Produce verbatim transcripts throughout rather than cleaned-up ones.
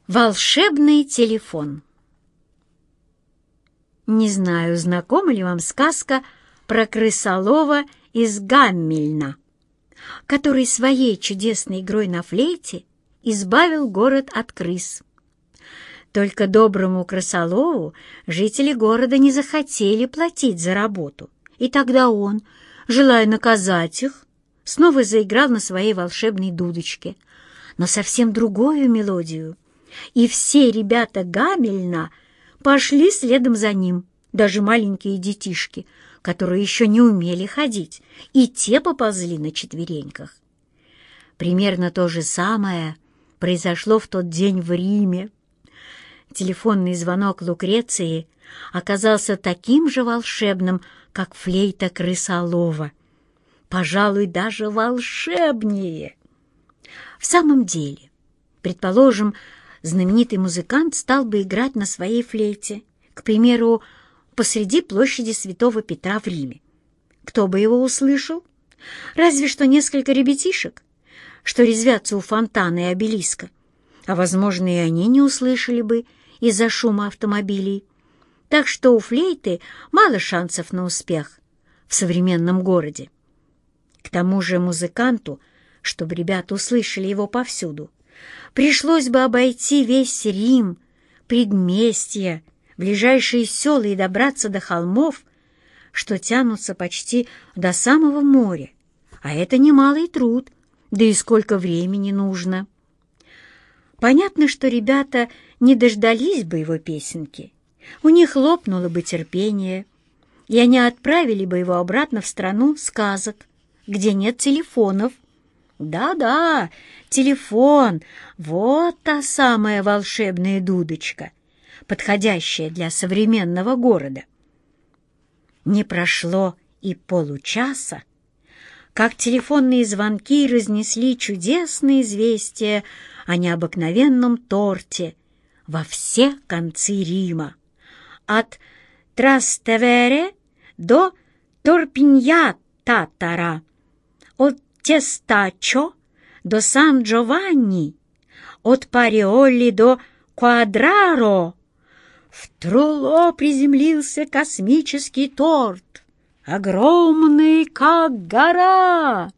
Волшебный телефон. Не знаю, знакома ли вам сказка про крысолова из Гаммельна, который своей чудесной игрой на флейте избавил город от крыс. Только доброму крысолову жители города не захотели платить за работу, и тогда он, желая наказать их, снова заиграл на своей волшебной дудочке, но совсем другую мелодию. И все ребята Гамельна пошли следом за ним, даже маленькие детишки, которые еще не умели ходить, и те поползли на четвереньках. Примерно то же самое произошло в тот день в Риме. Телефонный звонок Лукреции оказался таким же волшебным, как флейта крысолова. Пожалуй, даже волшебнее. В самом деле, предположим, знаменитый музыкант стал бы играть на своей флейте, к примеру, посреди площади Святого Петра в Риме. Кто бы его услышал? Разве что несколько ребятишек, что резвятся у фонтана и обелиска, а, возможно, и они не услышали бы из-за шума автомобилей. Так что у флейты мало шансов на успех в современном городе. К тому же музыканту, чтобы ребята услышали его повсюду, пришлось бы обойти весь Рим, предместья, ближайшие села и добраться до холмов, что тянутся почти до самого моря, а это немалый труд, да и сколько времени нужно. Понятно, что ребята не дождались бы его песенки, у них лопнуло бы терпение, и они отправили бы его обратно в страну сказок, где нет телефонов. Да-да, телефон — вот та самая волшебная дудочка, подходящая для современного города. Не прошло и получаса, как телефонные звонки разнесли чудесное известие о необыкновенном торте во все концы Рима, от Трастевере до Торпинья-Татара, от Тестачо до Сан-Джованни, от Париоли до Квадраро. В Труло приземлился космический торт, огромный, как гора.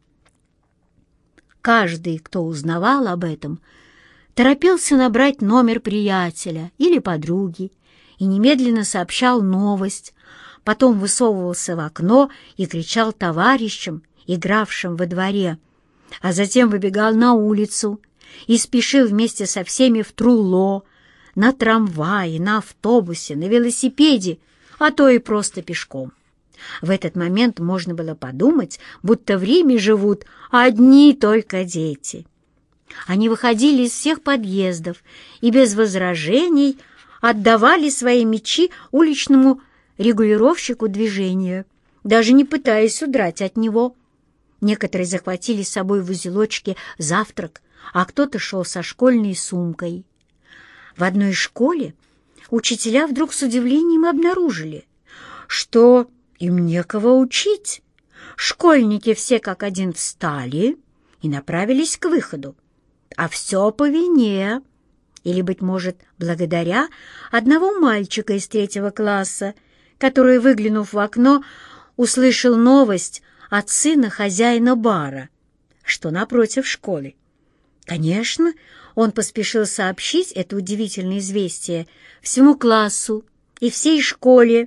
Каждый, кто узнавал об этом, торопился набрать номер приятеля или подруги и немедленно сообщал новость, потом высовывался в окно и кричал товарищам, игравшим во дворе, а затем выбегал на улицу и спешил вместе со всеми в Труло, на трамвае, на автобусе, на велосипеде, а то и просто пешком. В этот момент можно было подумать, будто в Риме живут одни только дети. Они выходили из всех подъездов и без возражений отдавали свои мячи уличному регулировщику движения, даже не пытаясь удрать от него. Некоторые захватили с собой в узелочке завтрак, а кто-то шел со школьной сумкой. В одной школе учителя вдруг с удивлением обнаружили, что им некого учить. Школьники все как один встали и направились к выходу. А все по вине, или, быть может, благодаря одного мальчика из третьего класса, который, выглянув в окно, услышал новость от сына хозяина бара, что напротив школы. Конечно, он поспешил сообщить это удивительное известие всему классу и всей школе.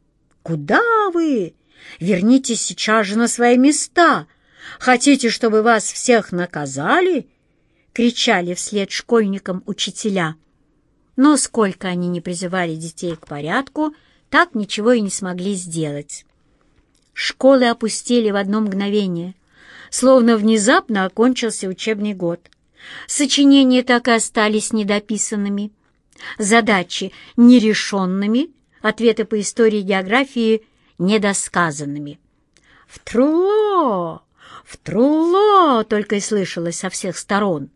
«Куда вы? Вернитесь сейчас же на свои места! Хотите, чтобы вас всех наказали?» — кричали вслед школьникам учителя. Но сколько они не призывали детей к порядку, так ничего и не смогли сделать. Школы опустели в одно мгновение, словно внезапно окончился учебный год. Сочинения так и остались недописанными, задачи нерешенными, ответы по истории и географии недосказанными. «В Труло! В Труло!» только и слышалось со всех сторон.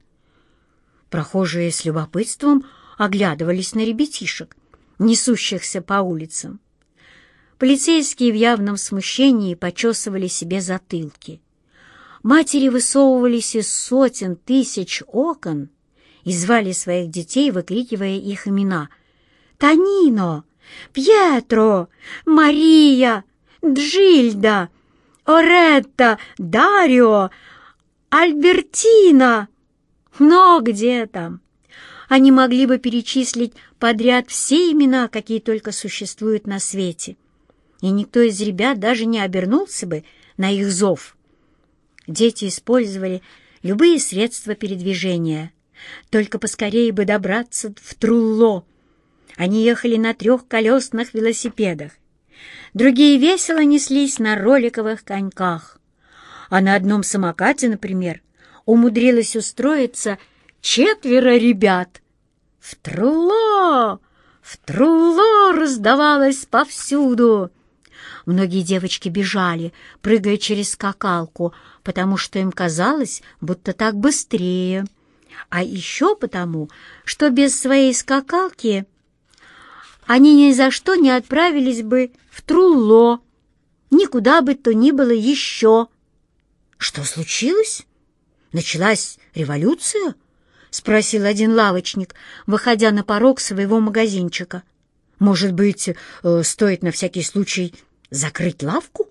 Прохожие с любопытством оглядывались на ребятишек, несущихся по улицам. Полицейские в явном смущении почесывали себе затылки. Матери высовывались из сотен тысяч окон и звали своих детей, выкрикивая их имена. «Тонино! Пьетро! Мария! Джильда! Оретта! Дарио! Альбертина!» Но где там? Они могли бы перечислить подряд все имена, какие только существуют на свете, и никто из ребят даже не обернулся бы на их зов. Дети использовали любые средства передвижения, только поскорее бы добраться в Трулло. Они ехали на трехколесных велосипедах, другие весело неслись на роликовых коньках, а на одном самокате, например, умудрилось устроиться четверо ребят. В Трулло! В Трулло раздавалось повсюду. Многие девочки бежали, прыгая через скакалку, потому что им казалось, будто так быстрее. А еще потому, что без своей скакалки они ни за что не отправились бы в Трулло, никуда бы то ни было еще. Что случилось? Началась революция? — спросил один лавочник, выходя на порог своего магазинчика. «Может быть, э, стоит на всякий случай закрыть лавку?»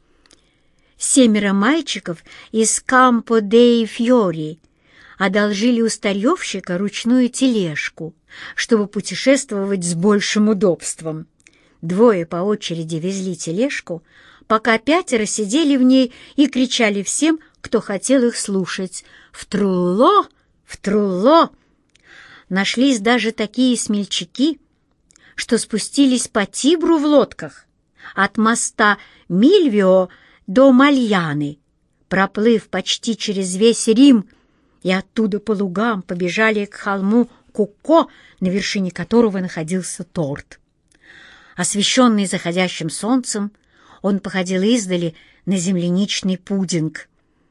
Семеро мальчиков из Кампо-деи-Фьори одолжили у старьевщика ручную тележку, чтобы путешествовать с большим удобством. Двое по очереди везли тележку, пока пятеро сидели в ней и кричали всем, кто хотел их слушать: «В Трулло! В Трулло!» Нашлись даже такие смельчаки, что спустились по Тибру в лодках от моста Мильвио до Мальяны, проплыв почти через весь Рим, и оттуда по лугам побежали к холму Кукко, на вершине которого находился торт. Освещенный заходящим солнцем, он походил издали на земляничный пудинг.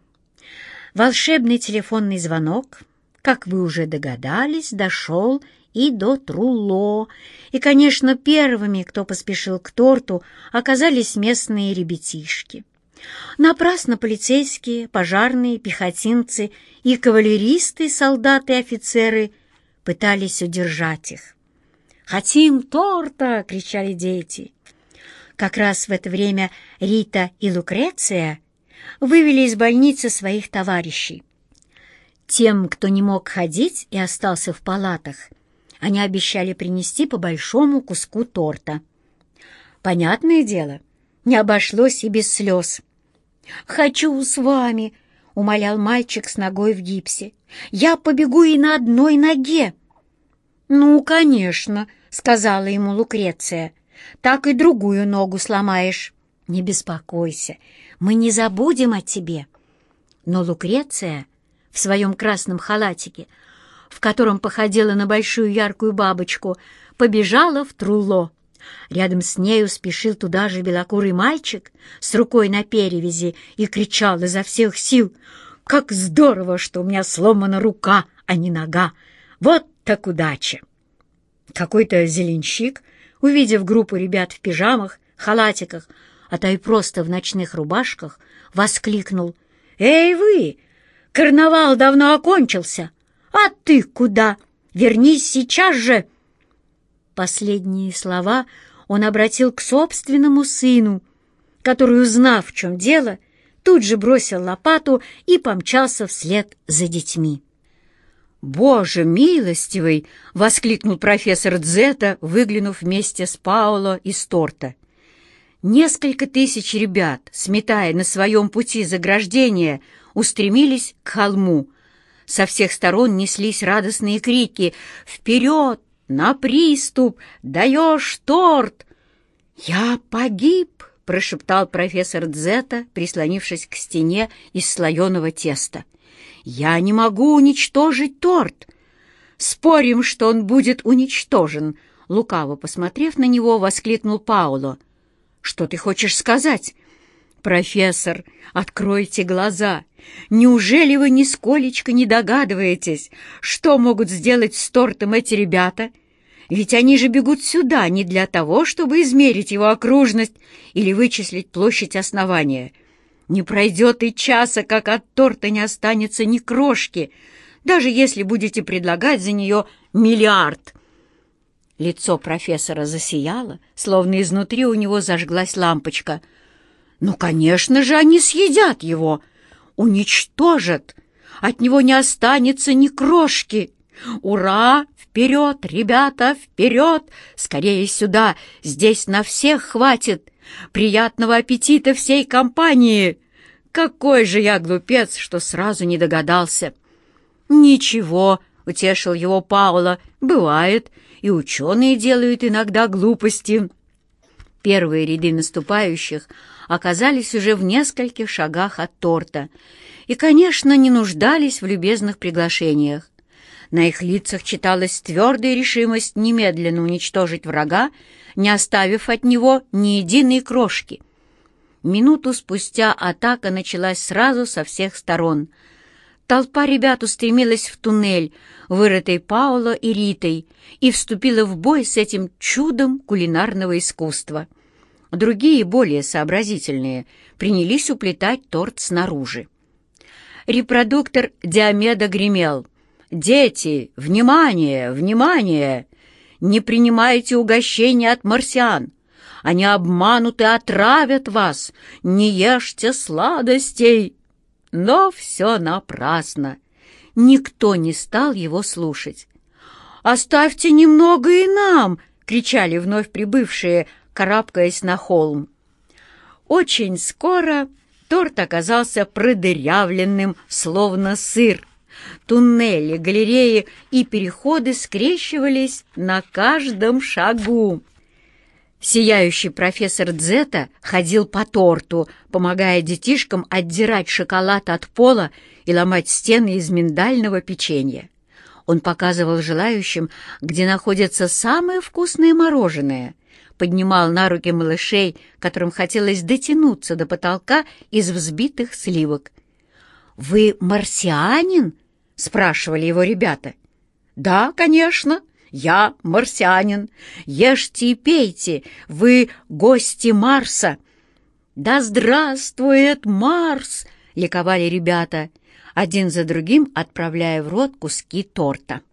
Волшебный телефонный звонок, как вы уже догадались, дошел и до Трулло, и, конечно, первыми, кто поспешил к торту, оказались местные ребятишки. Напрасно полицейские, пожарные, пехотинцы и кавалеристы, солдаты и офицеры пытались удержать их. «Хотим торта!» — кричали дети. Как раз в это время Рита и Лукреция вывели из больницы своих товарищей. Тем, кто не мог ходить и остался в палатах, они обещали принести по большому куску торта. Понятное дело, не обошлось и без слез. «Хочу с вами», — умолял мальчик с ногой в гипсе. «Я побегу и на одной ноге». «Ну, конечно», — сказала ему Лукреция, — «так и другую ногу сломаешь». «Не беспокойся, мы не забудем о тебе». Но Лукреция в своем красном халатике, в котором походила на большую яркую бабочку, побежала в Трулло. Рядом с нею спешил туда же белокурый мальчик с рукой на перевязи и кричал изо всех сил: «Как здорово, что у меня сломана рука, а не нога! Вот так удача!» Какой-то зеленщик, увидев группу ребят в пижамах, халатиках, а то и просто в ночных рубашках, воскликнул: «Эй вы! Карнавал давно окончился! А ты куда? Вернись сейчас же!» Последние слова он обратил к собственному сыну, который, узнав, в чем дело, тут же бросил лопату и помчался вслед за детьми. «Боже милостивый!» — воскликнул профессор Дзета, выглянув вместе с Паоло из торта. Несколько тысяч ребят, сметая на своем пути заграждения, устремились к холму. Со всех сторон неслись радостные крики: «Вперед! На приступ! Даешь торт!» «Я погиб!» — прошептал профессор Дзета, прислонившись к стене из слоеного теста. «Я не могу уничтожить торт!» «Спорим, что он будет уничтожен!» Лукаво посмотрев на него, воскликнул Паоло. «Что ты хочешь сказать?» «Профессор, откройте глаза! Неужели вы нисколечко не догадываетесь, что могут сделать с тортом эти ребята? Ведь они же бегут сюда не для того, чтобы измерить его окружность или вычислить площадь основания. Не пройдет и часа, как от торта не останется ни крошки. даже если будете предлагать за нее миллиард». Лицо профессора засияло, словно изнутри у него зажглась лампочка. «Ну, конечно же, они съедят его, уничтожат, от него не останется ни крошки. Ура! Вперед, ребята, вперед! Скорее сюда, здесь на всех хватит! Приятного аппетита всей компании! Какой же я глупец, что сразу не догадался!» «Ничего», — утешил его Пауло, — «бывает, и ученые делают иногда глупости». Первые ряды наступающих оказались уже в нескольких шагах от торта и, конечно, не нуждались в любезных приглашениях. На их лицах читалась твердая решимость немедленно уничтожить врага, не оставив от него ни единой крошки. Минуту спустя атака началась сразу со всех сторон. Толпа ребят устремилась в туннель, вырытый Пауло и Ритой, и вступила в бой с этим чудом кулинарного искусства. Другие, более сообразительные, принялись уплетать торт снаружи. Репродуктор Диомеда гремел: «Дети, внимание, внимание! Не принимайте угощения от марсиан! Они обманут и отравят вас! Не ешьте сладостей!» Но все напрасно. Никто не стал его слушать. «Оставьте немного и нам!» — кричали вновь прибывшие, карабкаясь на холм. Очень скоро торт оказался продырявленным, словно сыр. Туннели, галереи и переходы скрещивались на каждом шагу. Сияющий профессор Дзета ходил по торту, помогая детишкам отдирать шоколад от пола и ломать стены из миндального печенья. Он показывал желающим, где находится самое вкусное мороженое, поднимал на руки малышей, которым хотелось дотянуться до потолка из взбитых сливок. «Вы марсианин?» — спрашивали его ребята. «Да, конечно. Я марсианин. Ешьте и пейте, вы гости Марса». «Да здравствует Марс!» — ликовали ребята, один за другим отправляя в рот куски торта.